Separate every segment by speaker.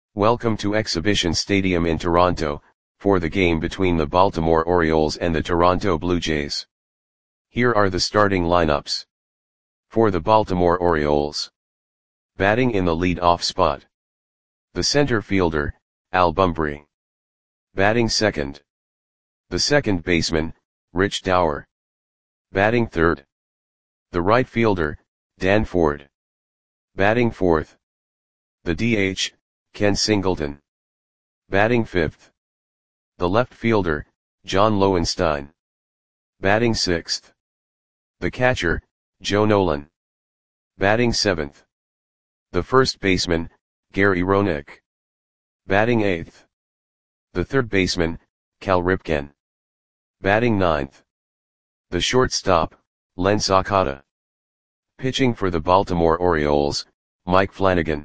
Speaker 1: Welcome to Exhibition Stadium in Toronto, for the game between the Baltimore Orioles and the Toronto Blue Jays. Here are the starting lineups. For the Baltimore Orioles. Batting in the lead-off spot. The center fielder, Al Bumbry. Batting second. The second baseman, Rich Dauer. Batting third. The right fielder, Dan Ford. Batting fourth. The DH, Ken Singleton. Batting fifth. The left fielder, John Lowenstein. Batting sixth. The catcher, Joe Nolan. Batting seventh. The first baseman, Gary Roenick. Batting eighth. The third baseman, Cal Ripken. Batting ninth. The shortstop, Len Sakata. Pitching for the Baltimore Orioles, Mike Flanagan.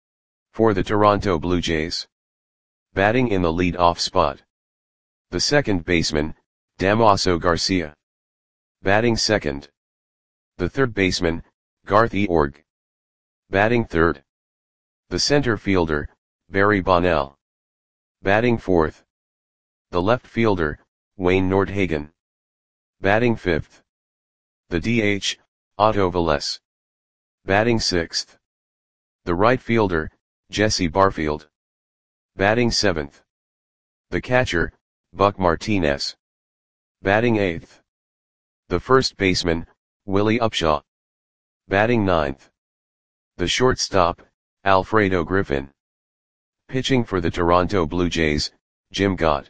Speaker 1: For the Toronto Blue Jays. Batting in the lead-off spot. The second baseman, Damaso Garcia. Batting second. The third baseman, Garth Eorg. Batting third. The center fielder, Barry Bonnell. Batting fourth. The left fielder, Wayne Nordhagen. Batting fifth. The DH, Otto Velez. Batting sixth. The right fielder, Jesse Barfield. Batting seventh. The catcher, Buck Martinez. Batting eighth. The first baseman, Willie Upshaw. Batting ninth. The shortstop, Alfredo Griffin. Pitching for the Toronto Blue Jays, Jim Gott.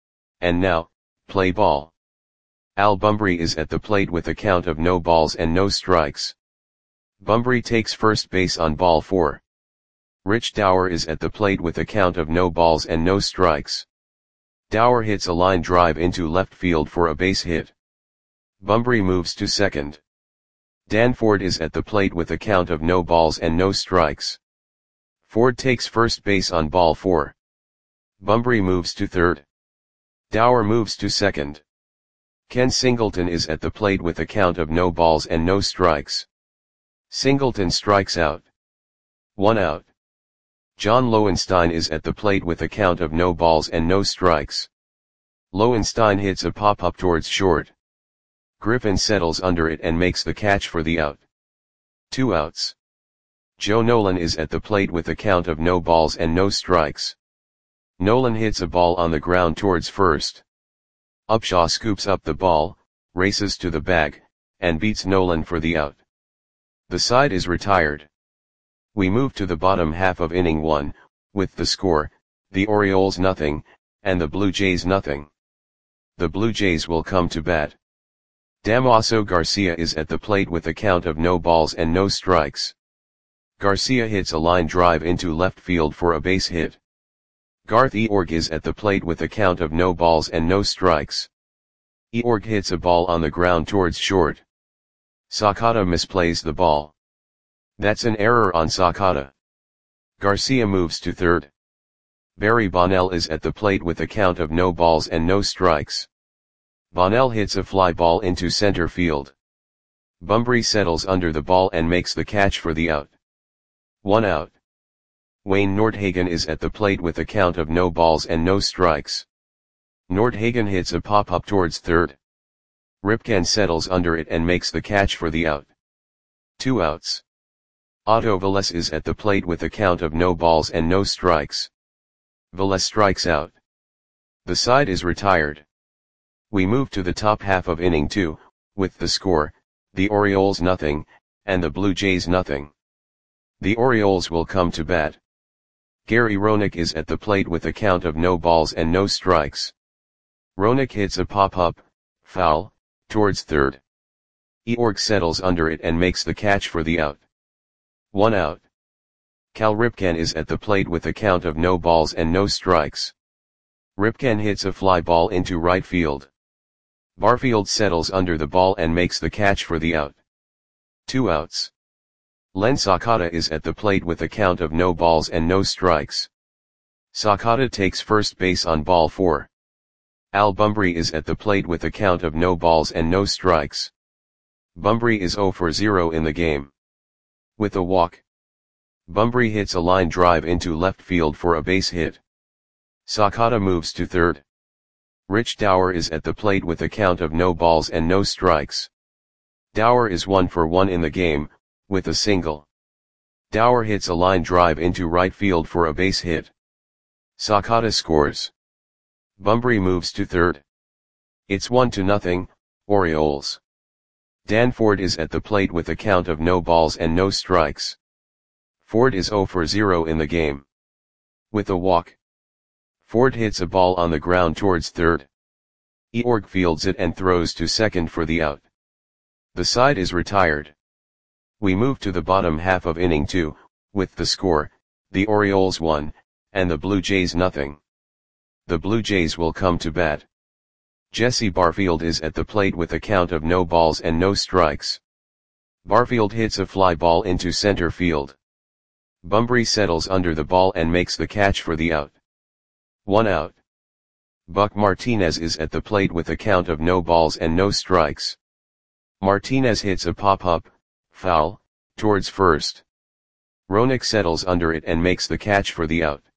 Speaker 1: And now, play ball. Al Bumbry is at the plate with a count of no balls and no strikes. Bumbry takes first base on ball 4. Rich Dauer is at the plate with a count of no balls and no strikes. Dauer hits a line drive into left field for a base hit. Bumbry moves to second. Dan Ford is at the plate with a count of no balls and no strikes. Ford takes first base on ball 4. Bumbry moves to third. Dauer moves to second. Ken Singleton is at the plate with a count of no balls and no strikes. Singleton strikes out. 1 out. John Lowenstein is at the plate with a count of no balls and no strikes. Lowenstein hits a pop-up towards short. Griffin settles under it and makes the catch for the out. 2 outs. Joe Nolan is at the plate with a count of no balls and no strikes. Nolan hits a ball on the ground towards first. Upshaw scoops up the ball, races to the bag, and beats Nolan for the out. The side is retired. We move to the bottom half of inning 1, with the score, the Orioles 0, and the Blue Jays 0. The Blue Jays will come to bat. Damaso Garcia is at the plate with a count of no balls and no strikes. Garcia hits a line drive into left field for a base hit. Garth Eorg is at the plate with a count of no balls and no strikes. Eorg hits a ball on the ground towards short. Sakata misplays the ball. That's an error on Sakata. Garcia moves to third. Barry Bonnell is at the plate with a count of no balls and no strikes. Bonnell hits a fly ball into center field. Bumbry settles under the ball and makes the catch for the out. 1 out. Wayne Nordhagen is at the plate with a count of no balls and no strikes. Nordhagen hits a pop-up towards third. Ripken settles under it and makes the catch for the out. 2 outs. Otto Velez is at the plate with a count of no balls and no strikes. Velez strikes out. The side is retired. We move to the top half of inning 2, with the score, the Orioles 0, and the Blue Jays 0. The Orioles will come to bat. Gary Roenick is at the plate with a count of no balls and no strikes. Roenick hits a pop-up, foul, towards third. Eorg settles under it and makes the catch for the out. 1 out. Cal Ripken is at the plate with a count of no balls and no strikes. Ripken hits a fly ball into right field. Barfield settles under the ball and makes the catch for the out. 2 outs. Len Sakata is at the plate with a count of no balls and no strikes. Sakata takes first base on ball 4. Al Bumbry is at the plate with a count of no balls and no strikes. Bumbry is 0 for 0 in the game. With a walk. Bunbury hits a line drive into left field for a base hit. Sakata moves to third. Rich Dower is at the plate with a count of no balls and no strikes. Dower is 1 for 1 in the game, with a single. Dower hits a line drive into right field for a base hit. Sakata scores. Bunbury moves to third. It's 1-0, Orioles. Dan Ford is at the plate with a count of no balls and no strikes. Ford is 0 for 0 in the game. With a walk. Ford hits a ball on the ground towards third. Eorg fields it and throws to second for the out. The side is retired. We move to the bottom half of inning 2, with the score, the Orioles 1, and the Blue Jays 0. The Blue Jays will come to bat. Jesse Barfield is at the plate with a count of no balls and no strikes. Barfield hits a fly ball into center field. Bunbury settles under the ball and makes the catch for the out. 1 out. Buck Martinez is at the plate with a count of no balls and no strikes. Martinez hits a pop-up, foul, towards first. Roenick settles under it and makes the catch for the out.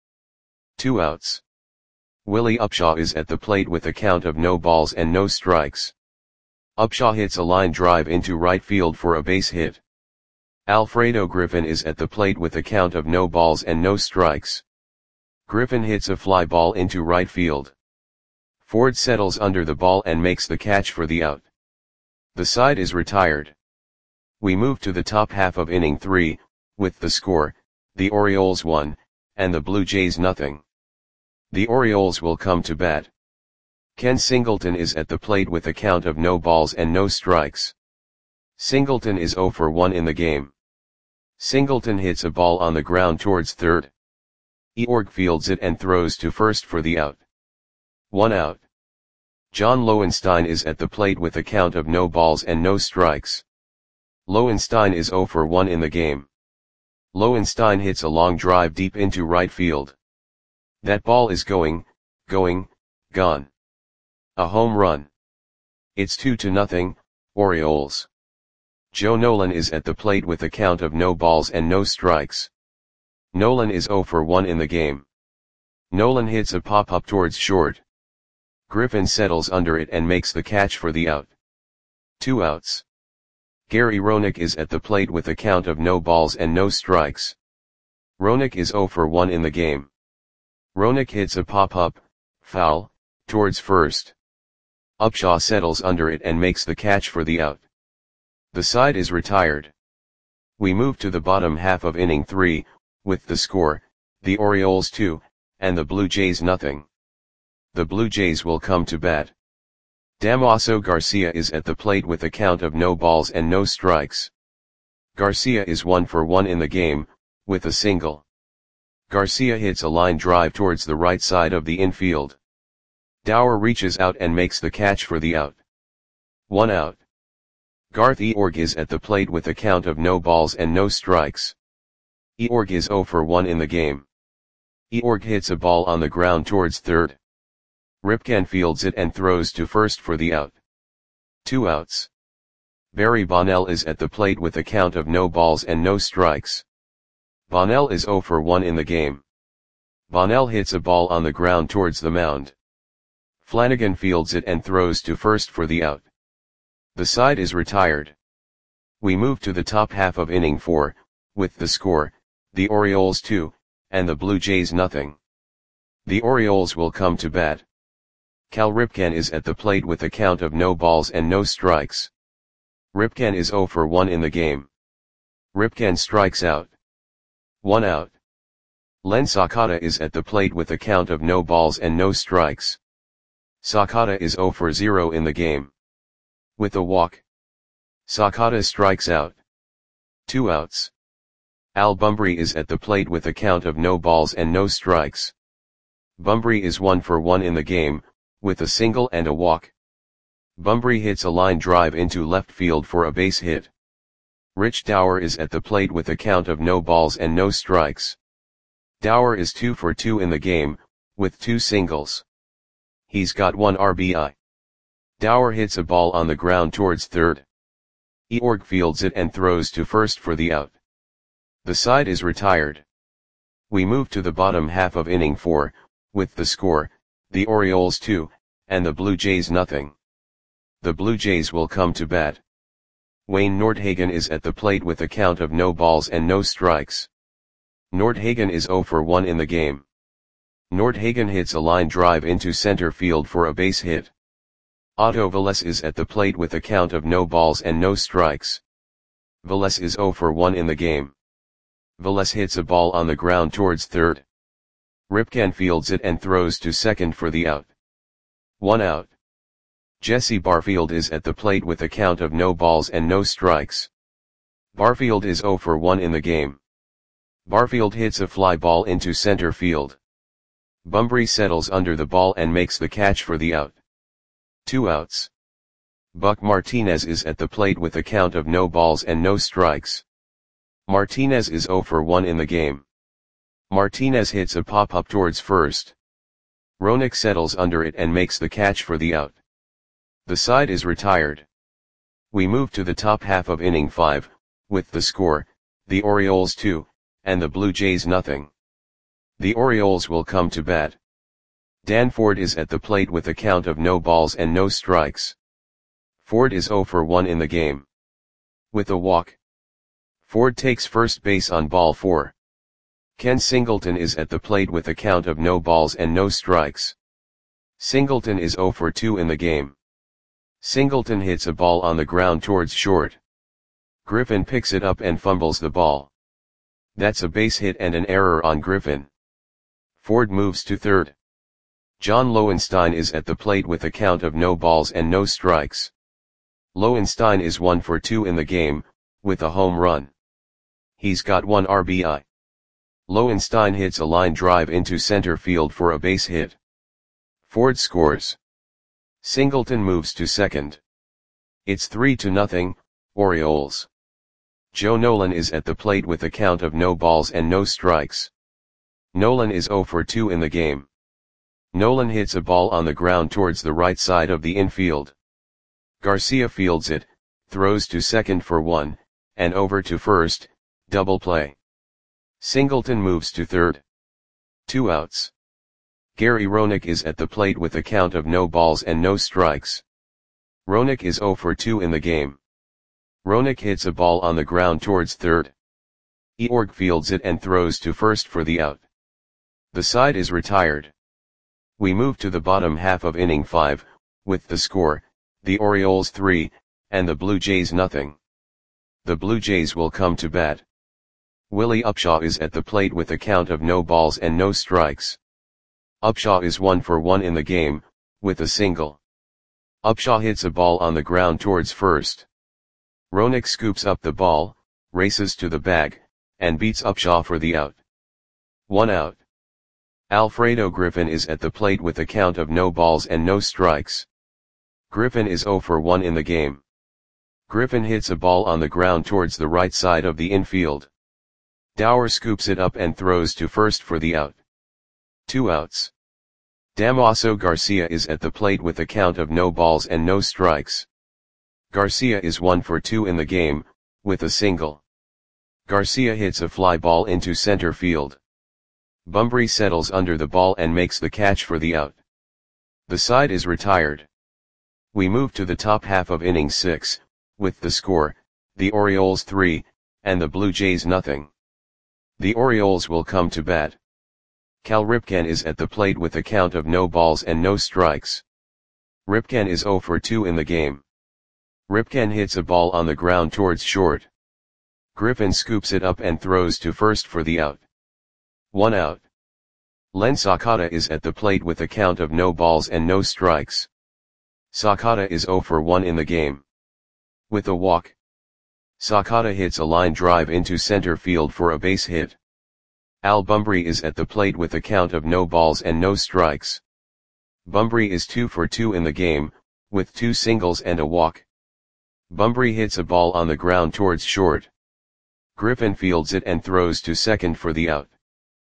Speaker 1: 2 outs. Willie Upshaw is at the plate with a count of no balls and no strikes. Upshaw hits a line drive into right field for a base hit. Alfredo Griffin is at the plate with a count of no balls and no strikes. Griffin hits a fly ball into right field. Ford settles under the ball and makes the catch for the out. The side is retired. We move to the top half of inning 3, with the score, the Orioles 1, and the Blue Jays 0. The Orioles will come to bat. Ken Singleton is at the plate with a count of no balls and no strikes. Singleton is 0 for 1 in the game. Singleton hits a ball on the ground towards third. Eorg fields it and throws to first for the out. 1 out. John Lowenstein is at the plate with a count of no balls and no strikes. Lowenstein is 0 for 1 in the game. Lowenstein hits a long drive deep into right field. That ball is gone. A home run. It's 2-0, Orioles. Joe Nolan is at the plate with a count of no balls and no strikes. Nolan is 0 for 1 in the game. Nolan hits a pop-up towards short. Griffin settles under it and makes the catch for the out. 2 outs. Gary Roenick is at the plate with a count of no balls and no strikes. Roenick is 0 for 1 in the game. Roenick hits a pop-up, foul, towards first. Upshaw settles under it and makes the catch for the out. The side is retired. We move to the bottom half of inning 3, with the score, the Orioles 2, and the Blue Jays 0. The Blue Jays will come to bat. Damaso Garcia is at the plate with a count of no balls and no strikes. Garcia is 1 for 1 in the game, with a single. Garcia hits a line drive towards the right side of the infield. Dower reaches out and makes the catch for the out. 1 out. Garth Eorg is at the plate with a count of no balls and no strikes. Eorg is 0 for 1 in the game. Eorg hits a ball on the ground towards third. Ripken fields it and throws to first for the out. 2 outs. Barry Bonnell is at the plate with a count of no balls and no strikes. Bonnell is 0 for 1 in the game. Bonnell hits a ball on the ground towards the mound. Flanagan fields it and throws to first for the out. The side is retired. We move to the top half of inning 4, with the score, the Orioles 2, and the Blue Jays 0. The Orioles will come to bat. Cal Ripken is at the plate with a count of no balls and no strikes. Ripken is 0 for 1 in the game. Ripken strikes out. 1 out. Len Sakata is at the plate with a count of no balls and no strikes. Sakata is 0 for 0 in the game. With a walk. Sakata strikes out. 2 outs. Al Bunbury is at the plate with a count of no balls and no strikes. Bunbury is 1 for 1 in the game, with a single and a walk. Bunbury hits a line drive into left field for a base hit. Rich Dower is at the plate with a count of no balls and no strikes. Dower is 2 for 2 in the game, with 2 singles. He's got 1 RBI. Dower hits a ball on the ground towards third. Eorg fields it and throws to first for the out. The side is retired. We move to the bottom half of inning 4, with the score, the Orioles 2, and the Blue Jays nothing. The Blue Jays will come to bat. Wayne Nordhagen is at the plate with a count of no balls and no strikes. Nordhagen is 0 for 1 in the game. Nordhagen hits a line drive into center field for a base hit. Otto Velez is at the plate with a count of no balls and no strikes. Velez is 0 for 1 in the game. Velez hits a ball on the ground towards third. Ripken fields it and throws to second for the out. 1 out. Jesse Barfield is at the plate with a count of no balls and no strikes. Barfield is 0 for 1 in the game. Barfield hits a fly ball into center field. Bunbury settles under the ball and makes the catch for the out. 2 outs. Buck Martinez is at the plate with a count of no balls and no strikes. Martinez is 0 for 1 in the game. Martinez hits a pop-up towards first. Roenick settles under it and makes the catch for the out. The side is retired. We move to the top half of inning 5, with the score, the Orioles 2, and the Blue Jays nothing. The Orioles will come to bat. Dan Ford is at the plate with a count of no balls and no strikes. Ford is 0 for 1 in the game. With a walk. Ford takes first base on ball 4. Ken Singleton is at the plate with a count of no balls and no strikes. Singleton is 0 for 2 in the game. Singleton hits a ball on the ground towards short. Griffin picks it up and fumbles the ball. That's a base hit and an error on Griffin. Ford moves to third. John Lowenstein is at the plate with a count of no balls and no strikes. Lowenstein is 1 for 2 in the game, with a home run. He's got 1 RBI. Lowenstein hits a line drive into center field for a base hit. Ford scores. Singleton moves to second. It's 3-0, Orioles. Joe Nolan is at the plate with a count of no balls and no strikes. Nolan is 0 for 2 in the game. Nolan hits a ball on the ground towards the right side of the infield. Garcia fields it, throws to second for 1, and over to first, double play. Singleton moves to third. 2 outs. Gary Roenick is at the plate with a count of no balls and no strikes. Roenick is 0 for 2 in the game. Roenick hits a ball on the ground towards third. Eorg fields it and throws to first for the out. The side is retired. We move to the bottom half of inning 5, with the score, the Orioles 3, and the Blue Jays nothing. The Blue Jays will come to bat. Willie Upshaw is at the plate with a count of no balls and no strikes. Upshaw is 1 for 1 in the game, with a single. Upshaw hits a ball on the ground towards first. Roenick scoops up the ball, races to the bag, and beats Upshaw for the out. 1 out. Alfredo Griffin is at the plate with a count of no balls and no strikes. Griffin is 0 for 1 in the game. Griffin hits a ball on the ground towards the right side of the infield. Dower scoops it up and throws to first for the out. 2 outs. Damaso Garcia is at the plate with a count of no balls and no strikes. Garcia is 1 for 2 in the game, with a single. Garcia hits a fly ball into center field. Bunbury settles under the ball and makes the catch for the out. The side is retired. We move to the top half of inning 6, with the score, the Orioles 3, and the Blue Jays nothing. The Orioles will come to bat. Cal Ripken is at the plate with a count of no balls and no strikes. Ripken is 0 for 2 in the game. Ripken hits a ball on the ground towards short. Griffin scoops it up and throws to first for the out. 1 out. Len Sakata is at the plate with a count of no balls and no strikes. Sakata is 0 for 1 in the game. With a walk. Sakata hits a line drive into center field for a base hit. Al Bunbury is at the plate with a count of no balls and no strikes. Bunbury is 2 for 2 in the game, with 2 singles and a walk. Bunbury hits a ball on the ground towards short. Griffin fields it and throws to second for the out.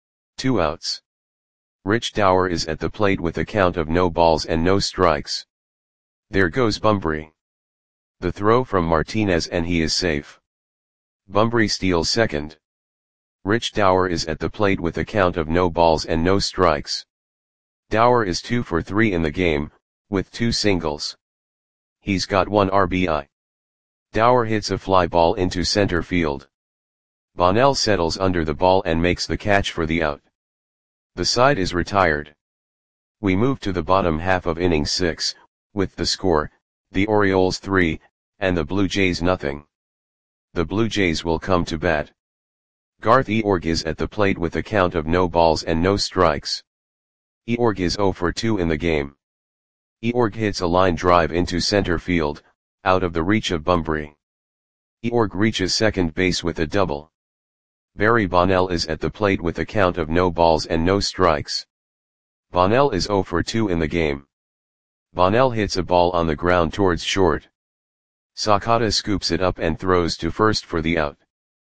Speaker 1: 2 outs. Rich Dower is at the plate with a count of no balls and no strikes. There goes Bunbury. The throw from Martinez and he is safe. Bunbury steals second. Rich Dower is at the plate with a count of no balls and no strikes. Dower is 2 for 3 in the game, with 2 singles. He's got 1 RBI. Dower hits a fly ball into center field. Bonnell settles under the ball and makes the catch for the out. The side is retired. We move to the bottom half of inning 6, with the score, the Orioles 3, and the Blue Jays nothing. The Blue Jays will come to bat. Garth Eorg is at the plate with a count of no balls and no strikes. Eorg is 0 for 2 in the game. Eorg hits a line drive into center field, out of the reach of Bunbury. Eorg reaches second base with a double. Barry Bonnell is at the plate with a count of no balls and no strikes. Bonnell is 0 for 2 in the game. Bonnell hits a ball on the ground towards short. Sakata scoops it up and throws to first for the out.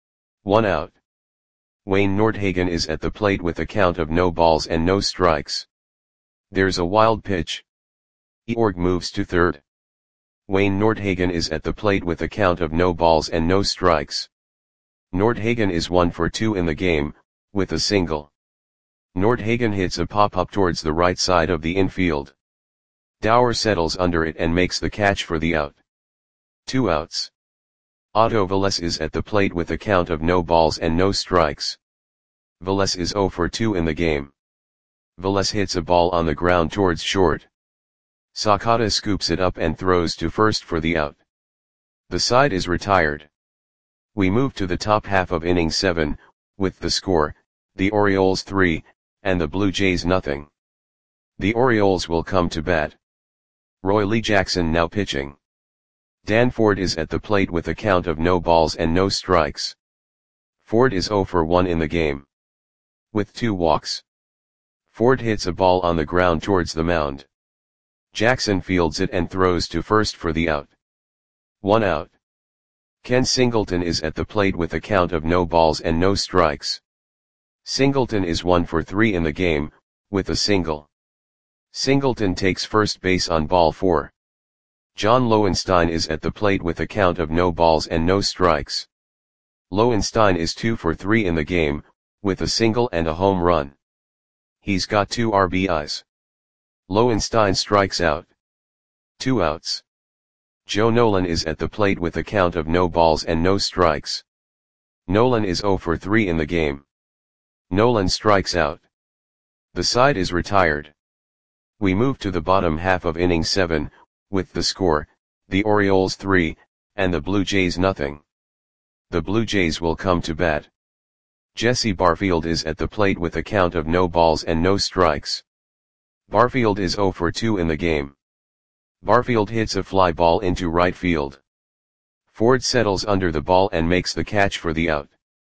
Speaker 1: 1 out. Wayne Nordhagen is at the plate with a count of no balls and no strikes. There's a wild pitch. Eorg moves to third. Wayne Nordhagen is at the plate with a count of no balls and no strikes. Nordhagen is 1 for 2 in the game, with a single. Nordhagen hits a pop-up towards the right side of the infield. Dower settles under it and makes the catch for the out. 2 outs. Otto Velez is at the plate with a count of no balls and no strikes. Velez is 0 for 2 in the game. Velez hits a ball on the ground towards short. Sakata scoops it up and throws to first for the out. The side is retired. We move to the top half of inning 7, with the score, the Orioles 3, and the Blue Jays nothing. The Orioles will come to bat. Roy Lee Jackson now pitching. Dan Ford is at the plate with a count of no balls and no strikes. Ford is 0 for 1 in the game. With 2 walks. Ford hits a ball on the ground towards the mound. Jackson fields it and throws to first for the out. 1 out. Ken Singleton is at the plate with a count of no balls and no strikes. Singleton is 1 for 3 in the game, with a single. Singleton takes first base on ball 4. John Lowenstein is at the plate with a count of no balls and no strikes. Lowenstein is 2 for 3 in the game, with a single and a home run. He's got 2 RBIs. Lowenstein strikes out. 2 outs. Joe Nolan is at the plate with a count of no balls and no strikes. Nolan is 0 for 3 in the game. Nolan strikes out. The side is retired. We move to the bottom half of inning 7, with the score, the Orioles 3, and the Blue Jays nothing. The Blue Jays will come to bat. Jesse Barfield is at the plate with a count of no balls and no strikes. Barfield is 0 for 2 in the game. Barfield hits a fly ball into right field. Ford settles under the ball and makes the catch for the out.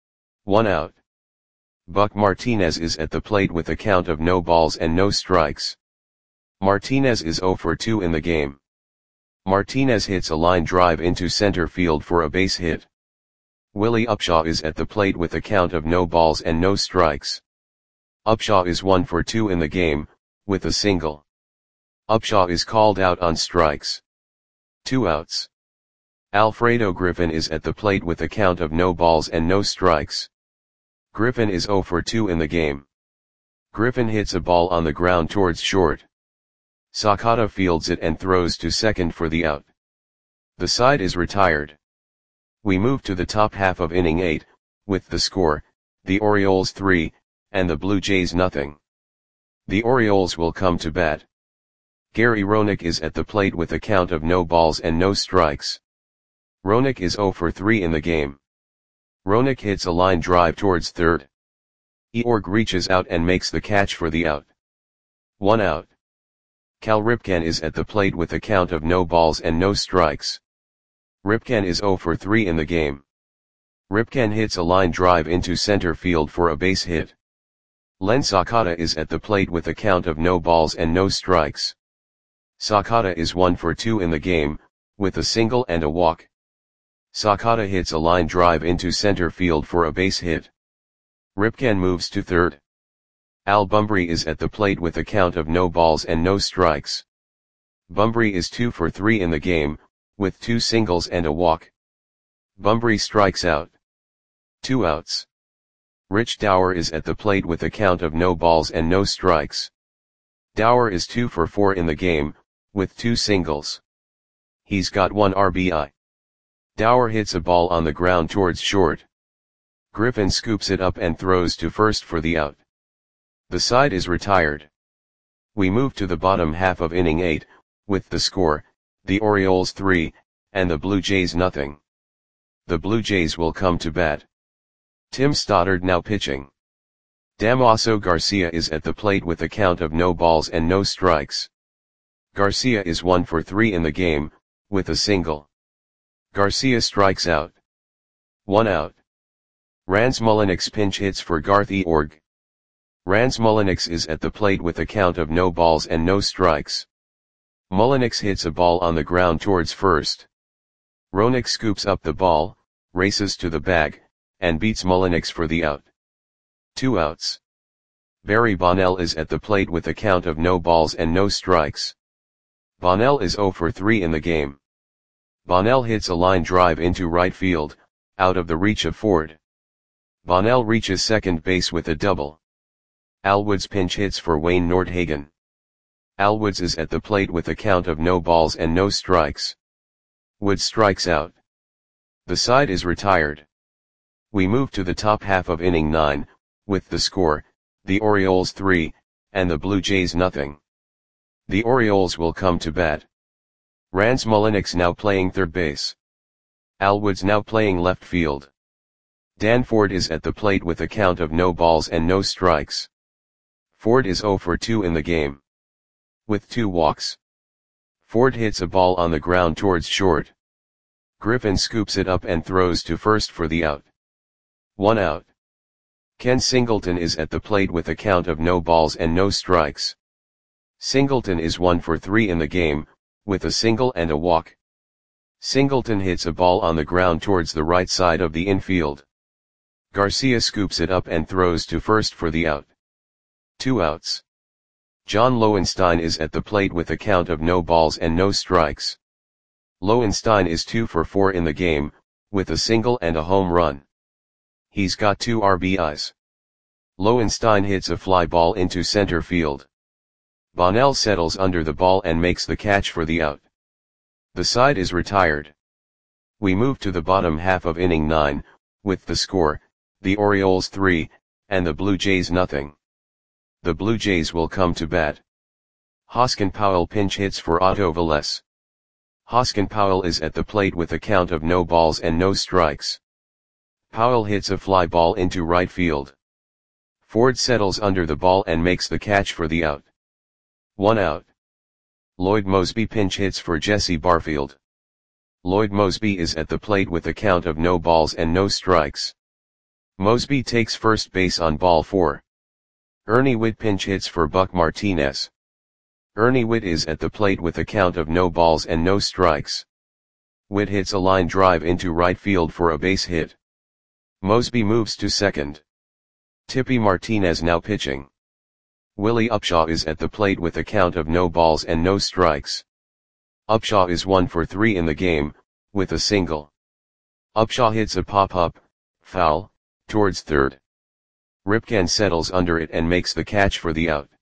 Speaker 1: 1 out. Buck Martinez is at the plate with a count of no balls and no strikes. Martinez is 0 for 2 in the game. Martinez hits a line drive into center field for a base hit. Willie Upshaw is at the plate with a count of no balls and no strikes. Upshaw is 1 for 2 in the game, with a single. Upshaw is called out on strikes. 2 outs. Alfredo Griffin is at the plate with a count of no balls and no strikes. Griffin is 0 for 2 in the game. Griffin hits a ball on the ground towards short. Sakata fields it and throws to second for the out. The side is retired. We move to the top half of inning 8, with the score, the Orioles 3, and the Blue Jays nothing. The Orioles will come to bat. Gary Roenick is at the plate with a count of no balls and no strikes. Roenick is 0 for 3 in the game. Roenick hits a line drive towards third. Eorg reaches out and makes the catch for the out. 1 out. Cal Ripken is at the plate with a count of no balls and no strikes. Ripken is 0 for 3 in the game. Ripken hits a line drive into center field for a base hit. Len Sakata is at the plate with a count of no balls and no strikes. Sakata is 1 for 2 in the game, with a single and a walk. Sakata hits a line drive into center field for a base hit. Ripken moves to third. Al Bunbury is at the plate with a count of no balls and no strikes. Bunbury is 2 for 3 in the game, with 2 singles and a walk. Bunbury strikes out. 2 outs. Rich Dower is at the plate with a count of no balls and no strikes. Dower is 2 for 4 in the game, with 2 singles. He's got 1 RBI. Dower hits a ball on the ground towards short. Griffin scoops it up and throws to first for the out. The side is retired. We move to the bottom half of inning 8, with the score, the Orioles 3, and the Blue Jays nothing. The Blue Jays will come to bat. Tim Stoddard now pitching. Damaso Garcia is at the plate with a count of no balls and no strikes. Garcia is 1 for 3 in the game, with a single. Garcia strikes out. 1 out. Rans Mulliniks pinch hits for Garth Org. Rans Mulliniks is at the plate with a count of no balls and no strikes. Mulliniks hits a ball on the ground towards first. Roenick scoops up the ball, races to the bag, and beats Mulliniks for the out. 2 outs. Barry Bonnell is at the plate with a count of no balls and no strikes. Bonnell is 0 for 3 in the game. Bonnell hits a line drive into right field, out of the reach of Ford. Bonnell reaches second base with a double. Al Woods pinch hits for Wayne Nordhagen. Al Woods is at the plate with a count of no balls and no strikes. Woods strikes out. The side is retired. We move to the top half of inning 9, with the score, the Orioles 3, and the Blue Jays nothing. The Orioles will come to bat. Rans Mulliniks now playing third base. Al Woods now playing left field. Dan Ford is at the plate with a count of no balls and no strikes. Ford is 0 for 2 in the game. With 2 walks. Ford hits a ball on the ground towards short. Griffin scoops it up and throws to first for the out. 1 out. Ken Singleton is at the plate with a count of no balls and no strikes. Singleton is 1 for 3 in the game, with a single and a walk. Singleton hits a ball on the ground towards the right side of the infield. Garcia scoops it up and throws to first for the out. 2 outs. John Lowenstein is at the plate with a count of no balls and no strikes. Lowenstein is 2 for 4 in the game, with a single and a home run. He's got 2 RBIs. Lowenstein hits a fly ball into center field. Bonnell settles under the ball and makes the catch for the out. The side is retired. We move to the bottom half of inning 9, with the score, the Orioles 3, and the Blue Jays nothing. The Blue Jays will come to bat. Hoskin Powell pinch hits for Otto Velez. Hoskin Powell is at the plate with a count of no balls and no strikes. Powell hits a fly ball into right field. Ford settles under the ball and makes the catch for the out. 1 out. Lloyd Mosby pinch hits for Jesse Barfield. Lloyd Mosby is at the plate with a count of no balls and no strikes. Mosby takes first base on ball 4. Ernie Whitt pinch hits for Buck Martinez. Ernie Whitt is at the plate with a count of no balls and no strikes. Whitt hits a line drive into right field for a base hit. Mosby moves to second. Tippy Martinez now pitching. Willie Upshaw is at the plate with a count of no balls and no strikes. Upshaw is 1 for 3 in the game, with a single. Upshaw hits a pop-up, foul, towards third. Ripken settles under it and makes the catch for the out.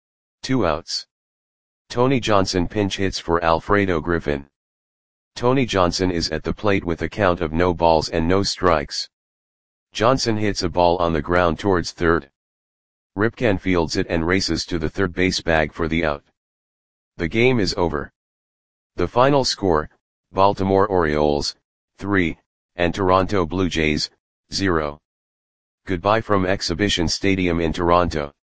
Speaker 1: 2 outs. Tony Johnson pinch hits for Alfredo Griffin. Tony Johnson is at the plate with a count of no balls and no strikes. Johnson hits a ball on the ground towards third. Ripken fields it and races to the third base bag for the out. The game is over. The final score, Baltimore Orioles, 3, and Toronto Blue Jays, 0. Goodbye from Exhibition Stadium in Toronto.